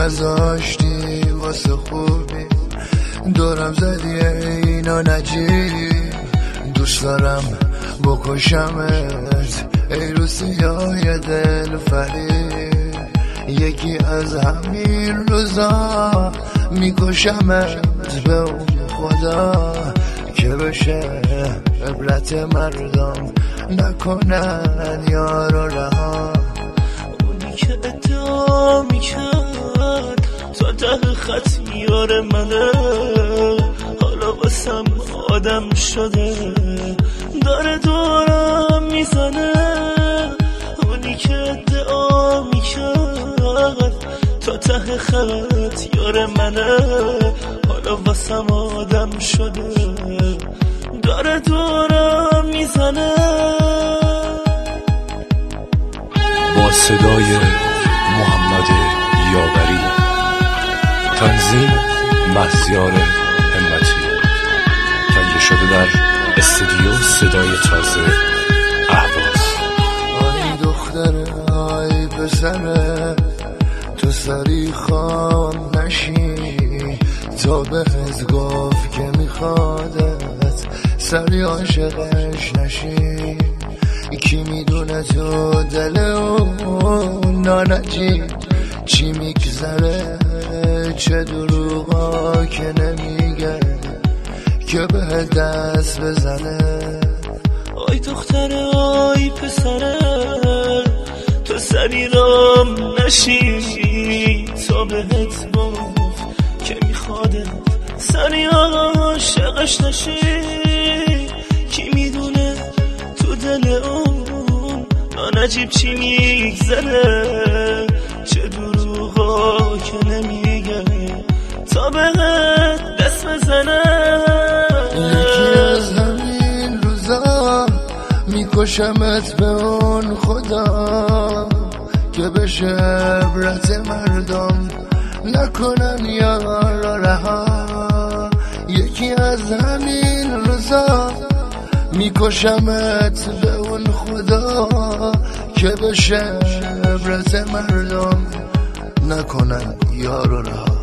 نذاشتی واسه خوبی، دورم زدی اینو نجیب. دوست دارم بکشمت ای روسیای دل فریب، یکی از همین روزا میکشمت به اون خدا که بشه عبرت مردم، نکنن یارو رها. اونی که ادعا میکرد تا ته خط یار منه، حالا واسم آدم شده داره دورم میزنه. اونی که ادعا میکرد تا ته خط یار منه، حالا واسم آدم شده داره دورم میزنه. با صدای محمد یاوری، تنظیم مهسیار همتی، تهیه شده در استودیو صدای تازه اهواز. آی دختره آی پسره، تو سری خواب نشی، تا بهت گفت که میخوادت سری عاشقش نشی. کی میدونه تو دل اون نانجی چی میگذره، چه دروغا که نمیگه که به دست بزنه. آی دختره آی پسره، تو سری رام نشی، تا بهت گفت که میخواده سری عاشقش نشی. کی میدونه تو دل اون نجیب چی میگذره، چه دروغا که نمیگه تا بهت دست بزنه. یکی از همین روزا میکشمت به اون خدا که بشه عبرت مردم، نکنن یارا رها. یکی از همین روزا میکشمت به اون خدا که بشه عبرت مردم، نکنن یارو رها.